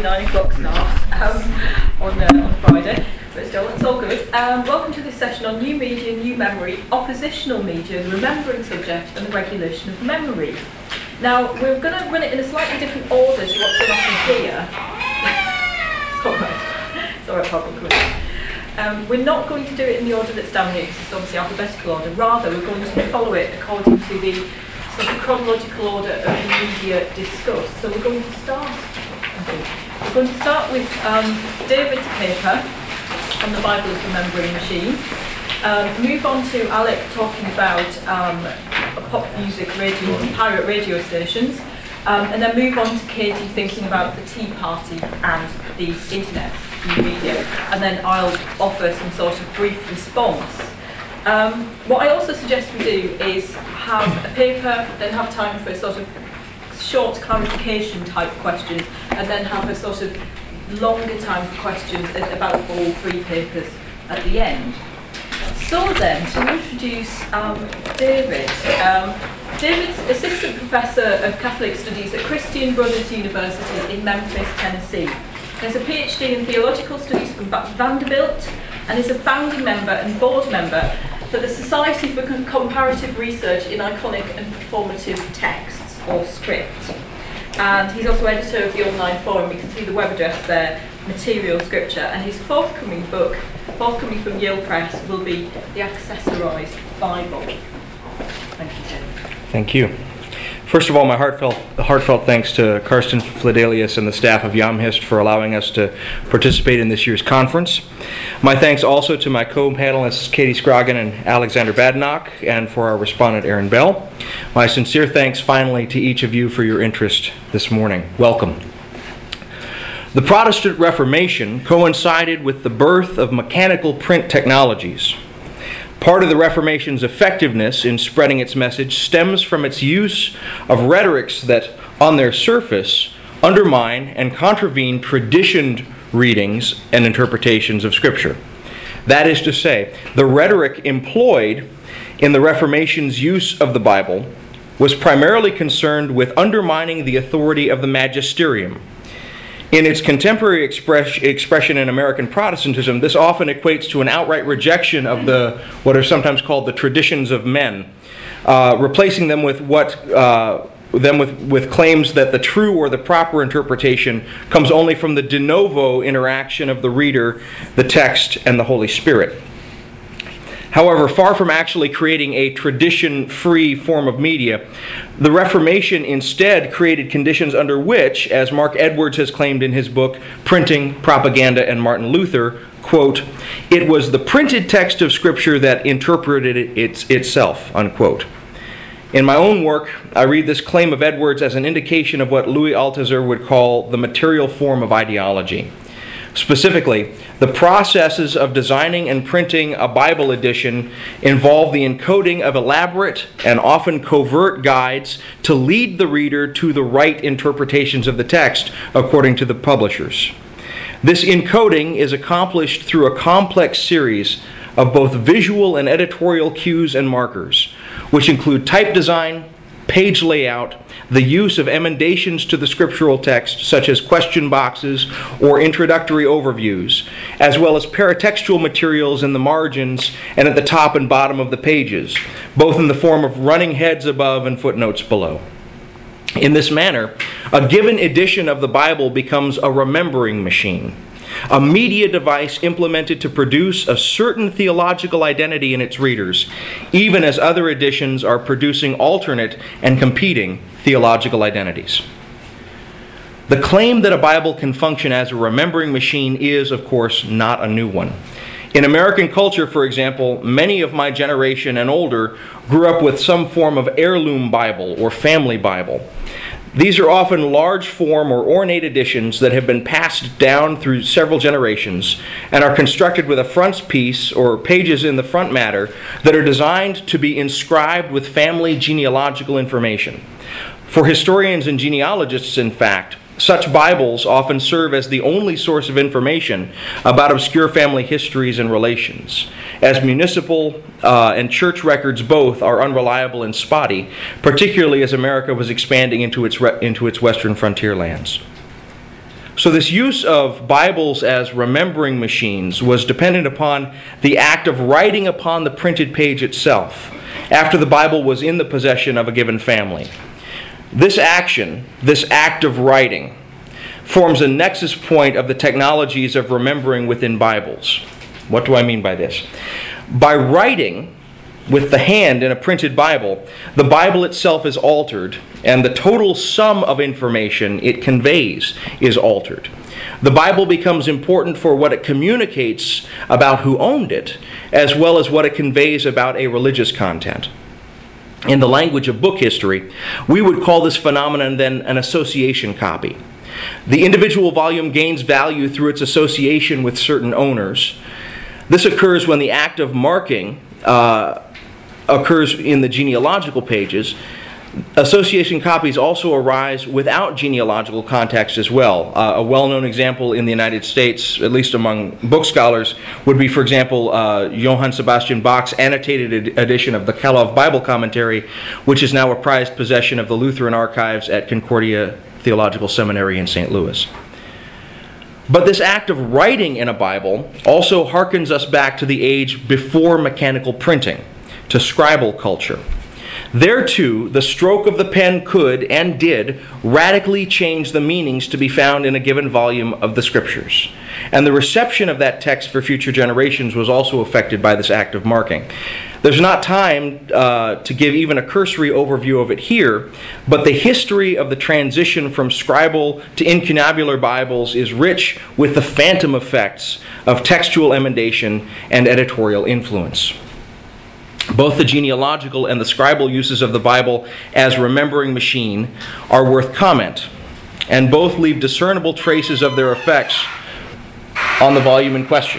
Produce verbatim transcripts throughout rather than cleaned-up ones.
nine o'clock start um, on, uh, on Friday, but still, it's all good. Um, welcome to this session on new media, new memory, oppositional media, the remembering subject, and the regulation of memory. Now, we're going to run it in a slightly different order to what's going on here. It's all right. It's all right, probably. Um, we're not going to do it in the order that's down here, because it's obviously alphabetical order. Rather, we're going to follow it according to the sort of chronological order of the media discussed. So we're going to start, I think, we're going to start with um, David's paper on the Bible as Remembering Machine. Um, move on to Alec talking about um, pop music radio, pirate radio stations. Um, and then move on to Katie thinking about the Tea Party and the internet, new media. And then I'll offer some sort of brief response. Um, what I also suggest we do is have a paper, then have time for sort of short clarification type questions, and then have a sort of longer time for questions about all three papers at the end. So then, to introduce um, David. Um, David's Assistant Professor of Catholic Studies at Christian Brothers University in Memphis, Tennessee. He has a PhD in Theological Studies from Vanderbilt and is a founding member and board member for the Society for Com- Comparative Research in Iconic and Performative Texts, or Script. And he's also editor of the online forum. You can see the web address there, Material Scripture. And his forthcoming book, forthcoming from Yale Press, will be The Accessorized Bible. Thank you, Tim. Thank you. First of all, my heartfelt, heartfelt thanks to Karsten Fledelius and the staff of YAMHIST for allowing us to participate in this year's conference. My thanks also to my co-panelists Katie Scroggin and Alexander Badenoch, and for our respondent Aaron Bell. My sincere thanks finally to each of you for your interest this morning. Welcome. The Protestant Reformation coincided with the birth of mechanical print technologies. Part of the Reformation's effectiveness in spreading its message stems from its use of rhetorics that, on their surface, undermine and contravene traditioned readings and interpretations of Scripture. That is to say, the rhetoric employed in the Reformation's use of the Bible was primarily concerned with undermining the authority of the magisterium. In its contemporary express, expression in American Protestantism, this often equates to an outright rejection of the what are sometimes called the traditions of men, uh, replacing them with what uh, them with, with claims that the true or the proper interpretation comes only from the de novo interaction of the reader, the text, and the Holy Spirit. However, far from actually creating a tradition-free form of media, the Reformation instead created conditions under which, as Mark Edwards has claimed in his book, Printing, Propaganda, and Martin Luther, quote, "It was the printed text of Scripture that interpreted it its, itself," unquote. In my own work, I read this claim of Edwards as an indication of what Louis Althusser would call the material form of ideology. Specifically, the processes of designing and printing a Bible edition involve the encoding of elaborate and often covert guides to lead the reader to the right interpretations of the text, according to the publishers. This encoding is accomplished through a complex series of both visual and editorial cues and markers, which include type design, page layout, the use of emendations to the scriptural text, such as question boxes or introductory overviews, as well as paratextual materials in the margins and at the top and bottom of the pages, both in the form of running heads above and footnotes below. In this manner, a given edition of the Bible becomes a remembering machine, a media device implemented to produce a certain theological identity in its readers, even as other editions are producing alternate and competing theological identities. The claim that a Bible can function as a remembering machine is, of course, not a new one. In American culture, for example, many of my generation and older grew up with some form of heirloom Bible or family Bible. These are often large form or ornate editions that have been passed down through several generations and are constructed with a frontispiece or pages in the front matter that are designed to be inscribed with family genealogical information. For historians and genealogists, in fact, such Bibles often serve as the only source of information about obscure family histories and relations, as municipal uh, and church records both are unreliable and spotty, particularly as America was expanding into its, re- into its western frontier lands. So this use of Bibles as remembering machines was dependent upon the act of writing upon the printed page itself after the Bible was in the possession of a given family. This action, this act of writing, forms a nexus point of the technologies of remembering within Bibles. What do I mean by this? By writing with the hand in a printed Bible, the Bible itself is altered, and the total sum of information it conveys is altered. The Bible becomes important for what it communicates about who owned it, as well as what it conveys about a religious content. In the language of book history, we would call this phenomenon then an association copy. The individual volume gains value through its association with certain owners. This occurs when the act of marking uh, occurs in the genealogical pages. Association copies also arise without genealogical context as well. Uh, a well-known example in the United States, at least among book scholars, would be, for example, uh, Johann Sebastian Bach's annotated ed- edition of the Calov Bible Commentary, which is now a prized possession of the Lutheran archives at Concordia Theological Seminary in Saint Louis. But this act of writing in a Bible also harkens us back to the age before mechanical printing, to scribal culture. There too, the stroke of the pen could and did radically change the meanings to be found in a given volume of the Scriptures. And the reception of that text for future generations was also affected by this act of marking. There's not time uh, to give even a cursory overview of it here, but the history of the transition from scribal to incunabular Bibles is rich with the phantom effects of textual emendation and editorial influence. Both the genealogical and the scribal uses of the Bible as remembering machine are worth comment, and both leave discernible traces of their effects on the volume in question.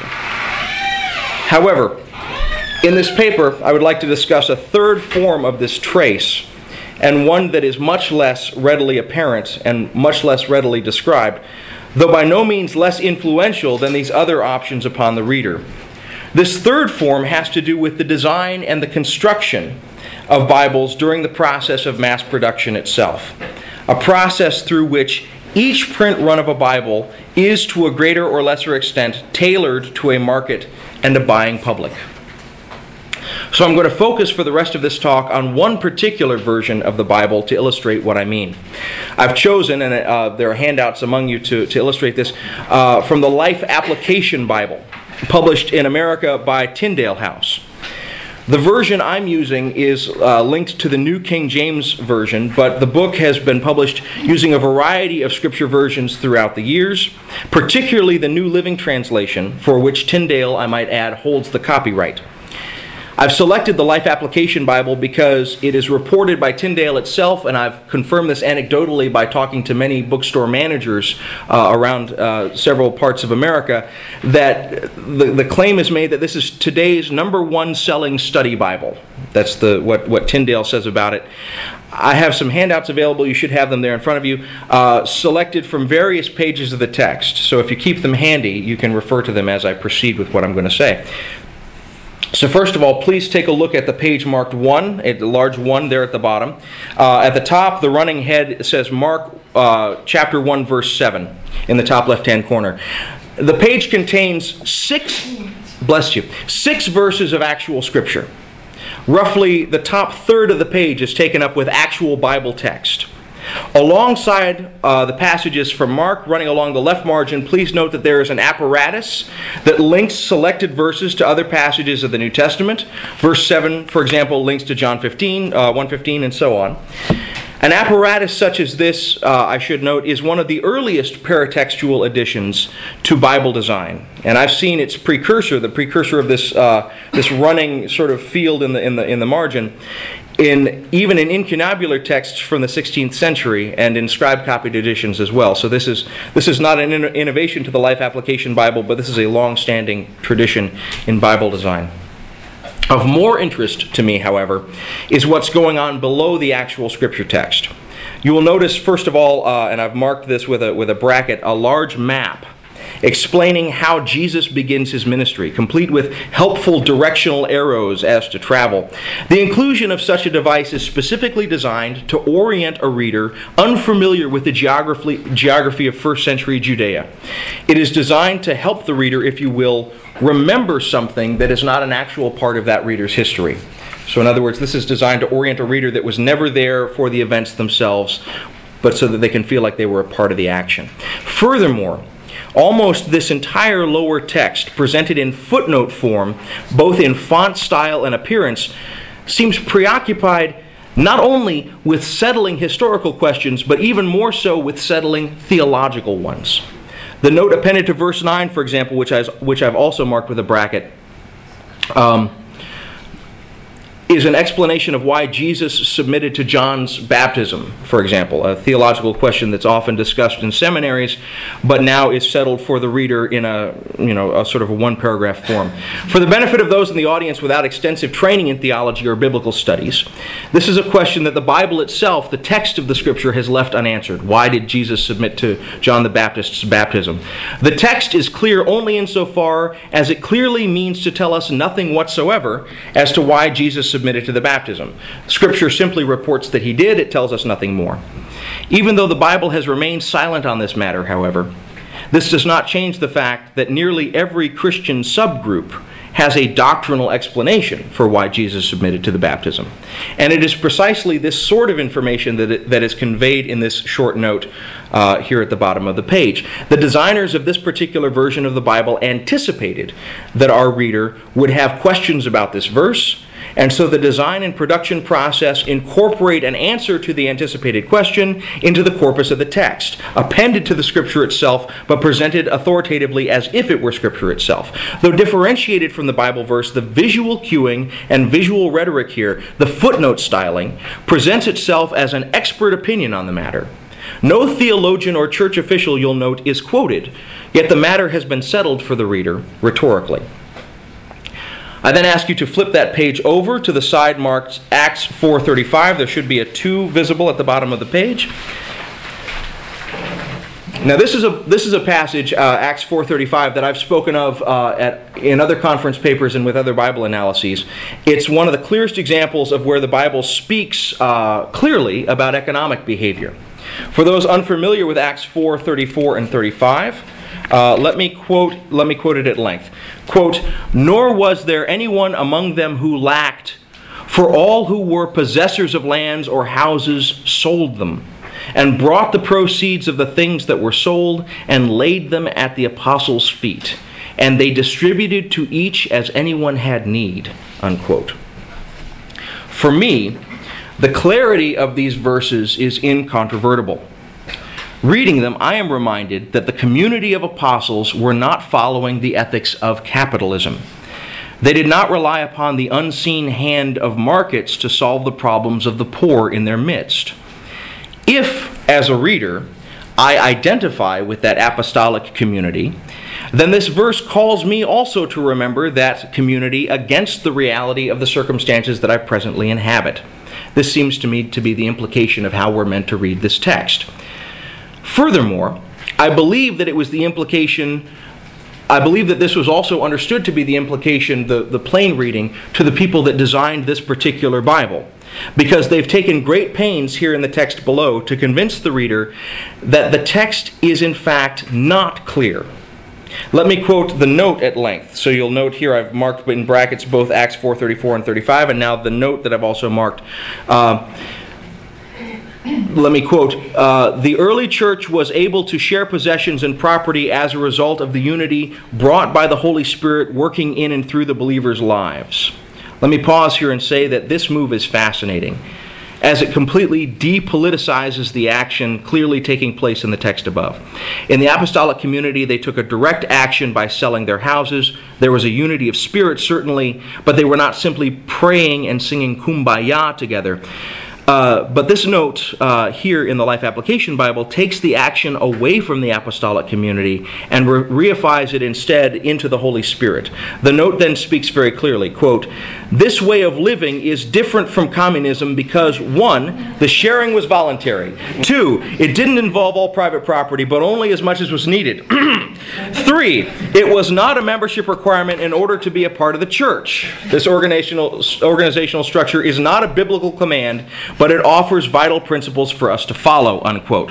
However, in this paper, I would like to discuss a third form of this trace, and one that is much less readily apparent and much less readily described, though by no means less influential than these other options upon the reader. This third form has to do with the design and the construction of Bibles during the process of mass production itself, a process through which each print run of a Bible is to a greater or lesser extent tailored to a market and a buying public. So I'm going to focus for the rest of this talk on one particular version of the Bible to illustrate what I mean. I've chosen, and uh, there are handouts among you to, to illustrate this, uh, from the Life Application Bible, published in America by Tyndale House. The version I'm using is uh, linked to the New King James Version, but the book has been published using a variety of scripture versions throughout the years, particularly the New Living Translation, for which Tyndale, I might add, holds the copyright. I've selected the Life Application Bible because it is reported by Tyndale itself, and I've confirmed this anecdotally by talking to many bookstore managers uh, around uh, several parts of America, that the, the claim is made that this is today's number one selling study Bible. That's the what, what Tyndale says about it. I have some handouts available. You should have them there in front of you, uh, selected from various pages of the text. So if you keep them handy, you can refer to them as I proceed with what I'm going to say. So first of all, please take a look at the page marked one, a large one there at the bottom. Uh, at the top, the running head says Mark uh, chapter one, verse seven in the top left-hand corner. The page contains six, bless you, six verses of actual scripture. Roughly the top third of the page is taken up with actual Bible text. Alongside uh, the passages from Mark, running along the left margin, please note that there is an apparatus that links selected verses to other passages of the New Testament. Verse seven, for example, links to John fifteen, uh, one fifteen, and so on. An apparatus such as this, uh, I should note, is one of the earliest paratextual additions to Bible design. And I've seen its precursor, the precursor of this uh, this running sort of field in the in the in the margin, in even in incunabular texts from the sixteenth century and in scribe-copied editions as well. So this is this is not an in- innovation to the Life Application Bible, but this is a long-standing tradition in Bible design. Of more interest to me, however, is what's going on below the actual scripture text. You will notice, first of all, uh, and I've marked this with a with a bracket, a large map. explaining how Jesus begins his ministry, complete with helpful directional arrows as to travel. The inclusion of such a device is specifically designed to orient a reader unfamiliar with the geography, geography of first century Judea. It is designed to help the reader, if you will, remember something that is not an actual part of that reader's history. So in other words, this is designed to orient a reader that was never there for the events themselves, but so that they can feel like they were a part of the action. Furthermore, almost this entire lower text, presented in footnote form, both in font style and appearance, seems preoccupied not only with settling historical questions, but even more so with settling theological ones. The note appended to verse nine, for example, which, I, which I've also marked with a bracket, um, is an explanation of why Jesus submitted to John's baptism, for example, a theological question that's often discussed in seminaries, but now is settled for the reader in a, you know, a sort of a one-paragraph form. For the benefit of those in the audience without extensive training in theology or biblical studies, this is a question that the Bible itself, the text of the Scripture, has left unanswered. Why did Jesus submit to John the Baptist's baptism? The text is clear only insofar as it clearly means to tell us nothing whatsoever as to why Jesus submitted to the baptism. Scripture simply reports that he did. It tells us nothing more. Even though the Bible has remained silent on this matter, however, this does not change the fact that nearly every Christian subgroup has a doctrinal explanation for why Jesus submitted to the baptism. And it is precisely this sort of information that, it, that is conveyed in this short note uh, here at the bottom of the page. The designers of this particular version of the Bible anticipated that our reader would have questions about this verse, and so the design and production process incorporate an answer to the anticipated question into the corpus of the text, appended to the Scripture itself, but presented authoritatively as if it were Scripture itself. Though differentiated from the Bible verse, the visual cueing and visual rhetoric here, the footnote styling, presents itself as an expert opinion on the matter. No theologian or church official, you'll note, is quoted, yet the matter has been settled for the reader rhetorically. I then ask you to flip that page over to the side marked Acts four thirty-five. There should be a two visible at the bottom of the page. Now this is a this is a passage, uh, Acts four thirty-five, that I've spoken of uh, at, in other conference papers and with other Bible analyses. It's one of the clearest examples of where the Bible speaks uh, clearly about economic behavior. For those unfamiliar with Acts four thirty-four and thirty-five, uh, let me quote let me quote it at length. Quote, "Nor was there anyone among them who lacked, for all who were possessors of lands or houses sold them, and brought the proceeds of the things that were sold and laid them at the apostles' feet. And they distributed to each as anyone had need." Unquote. For me, the clarity of these verses is incontrovertible. Reading them, I am reminded that the community of apostles were not following the ethics of capitalism. They did not rely upon the unseen hand of markets to solve the problems of the poor in their midst. If, as a reader, I identify with that apostolic community, then this verse calls me also to remember that community against the reality of the circumstances that I presently inhabit. This seems to me to be the implication of how we're meant to read this text. Furthermore, I believe that it was the implication, I believe that this was also understood to be the implication, the, the plain reading, to the people that designed this particular Bible, because they've taken great pains here in the text below to convince the reader that the text is in fact not clear. Let me quote the note at length. So you'll note here I've marked in brackets both Acts four thirty-four and thirty-five, and now the note that I've also marked. Uh, Let me quote, uh, "The early church was able to share possessions and property as a result of the unity brought by the Holy Spirit working in and through the believers' lives." Let me pause here and say that this move is fascinating, as it completely depoliticizes the action clearly taking place in the text above. In the apostolic community, they took a direct action by selling their houses. There was a unity of spirit, certainly, but they were not simply praying and singing Kumbaya together. Uh, but this note uh, here in the Life Application Bible takes the action away from the apostolic community and re- reifies it instead into the Holy Spirit. The note then speaks very clearly, quote, "This way of living is different from communism because, one, the sharing was voluntary. Two, it didn't involve all private property, but only as much as was needed. Three, it was not a membership requirement in order to be a part of the church. This organizational, organizational structure is not a biblical command, but it offers vital principles for us to follow, unquote.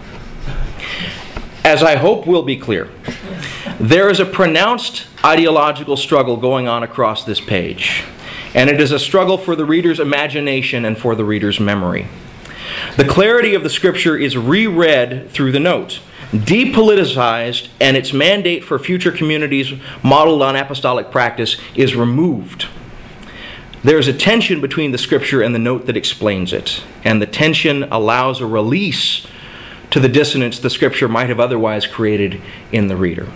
As I hope will be clear, there is a pronounced ideological struggle going on across this page, and it is a struggle for the reader's imagination and for the reader's memory. The clarity of the Scripture is reread through the note, depoliticized, and its mandate for future communities modeled on apostolic practice is removed. There is a tension between the Scripture and the note that explains it, and the tension allows a release to the dissonance the Scripture might have otherwise created in the reader.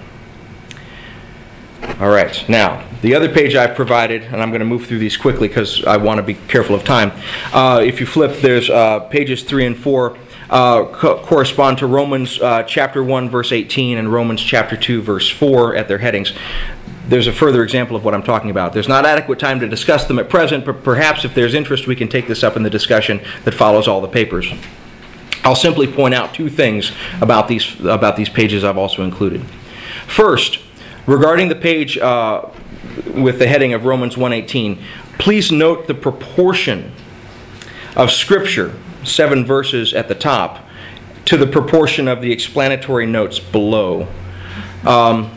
All right, now, the other page I've provided, and I'm going to move through these quickly because I want to be careful of time. Uh, if you flip, there's uh, pages three and four uh, co- correspond to Romans uh, chapter one, verse eighteen, and Romans chapter two, verse four at their headings. There's a further example of what I'm talking about. There's not adequate time to discuss them at present, but perhaps if there's interest, we can take this up in the discussion that follows all the papers. I'll simply point out two things about these, about these pages I've also included. First, regarding the page uh, with the heading of Romans one eighteen, please note the proportion of Scripture, seven verses at the top, to the proportion of the explanatory notes below. Um,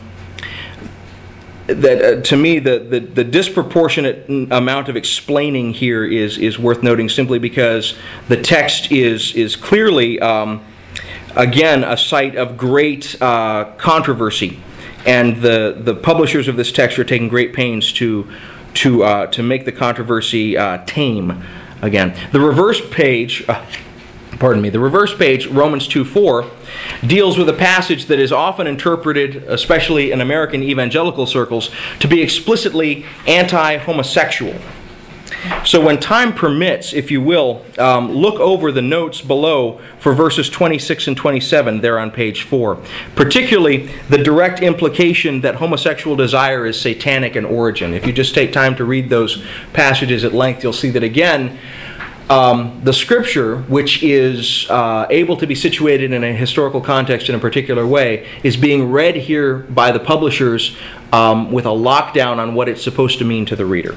that uh, to me, the, the, the disproportionate amount of explaining here is, is worth noting simply because the text is, is clearly, um, again, a site of great uh, controversy. And the, the publishers of this text are taking great pains to to uh, to make the controversy uh, tame. Again, the reverse page, uh, pardon me, the reverse page, Romans two four, deals with a passage that is often interpreted, especially in American evangelical circles, to be explicitly anti-homosexual. So when time permits, if you will, um, look over the notes below for verses twenty-six and twenty-seven there on page four. Particularly the direct implication that homosexual desire is satanic in origin. If you just take time to read those passages at length, you'll see that again, um, the Scripture, which is uh, able to be situated in a historical context in a particular way, is being read here by the publishers um, with a lockdown on what it's supposed to mean to the reader.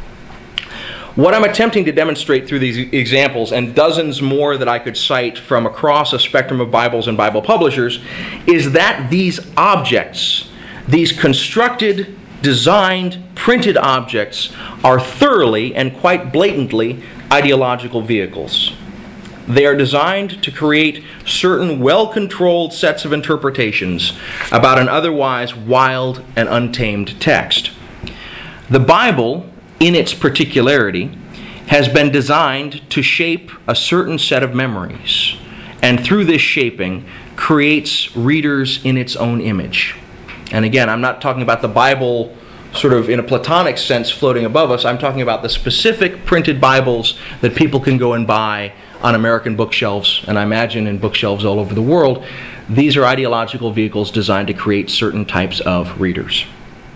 What I'm attempting to demonstrate through these examples, and dozens more that I could cite from across a spectrum of Bibles and Bible publishers, is that these objects, these constructed, designed, printed objects, are thoroughly and quite blatantly ideological vehicles. They are designed to create certain well-controlled sets of interpretations about an otherwise wild and untamed text. The Bible, in its particularity, has been designed to shape a certain set of memories, and through this shaping creates readers in its own image. And again, I'm not talking about the Bible sort of in a Platonic sense floating above us. I'm talking about the specific printed Bibles that people can go and buy on American bookshelves, and I imagine in bookshelves all over the world. These are ideological vehicles designed to create certain types of readers.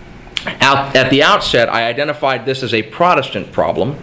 Out, at the outset, I identified this as a Protestant problem.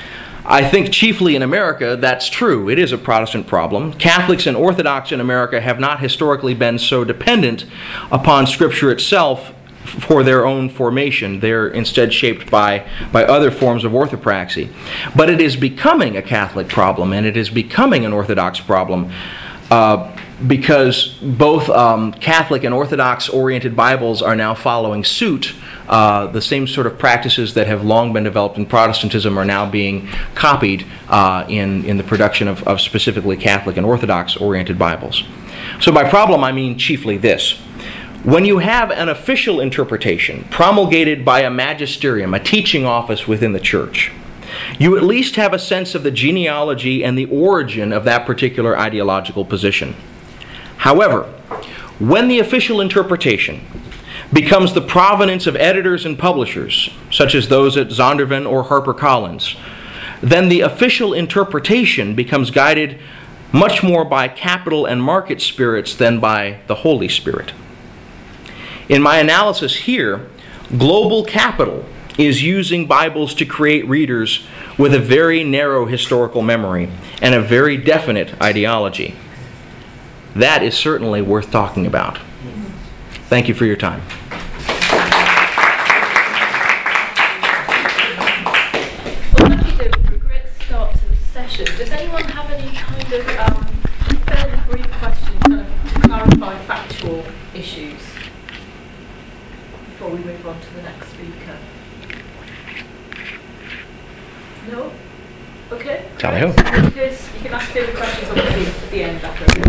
I think chiefly in America that's true. It is a Protestant problem. Catholics and Orthodox in America have not historically been so dependent upon Scripture itself for their own formation. They're instead shaped by, by other forms of orthopraxy. But it is becoming a Catholic problem, and it is becoming an Orthodox problem. Uh, because both um, Catholic and Orthodox-oriented Bibles are now following suit. Uh, the same sort of practices that have long been developed in Protestantism are now being copied uh, in, in the production of, of specifically Catholic and Orthodox-oriented Bibles. So by problem, I mean chiefly this. When you have an official interpretation promulgated by a magisterium, a teaching office within the church, you at least have a sense of the genealogy and the origin of that particular ideological position. However, when the official interpretation becomes the provenance of editors and publishers, such as those at Zondervan or HarperCollins, then the official interpretation becomes guided much more by capital and market spirits than by the Holy Spirit. In my analysis here, global capital is using Bibles to create readers with a very narrow historical memory and a very definite ideology. That is certainly worth talking about. Thank you for your time. Well, thank you, David, for a great start to the session. Does anyone have any kind of um, fairly brief questions kind of to clarify factual issues before we move on to the next speaker? No? Okay. Tally ho. Because you can ask further questions on the, at the end after.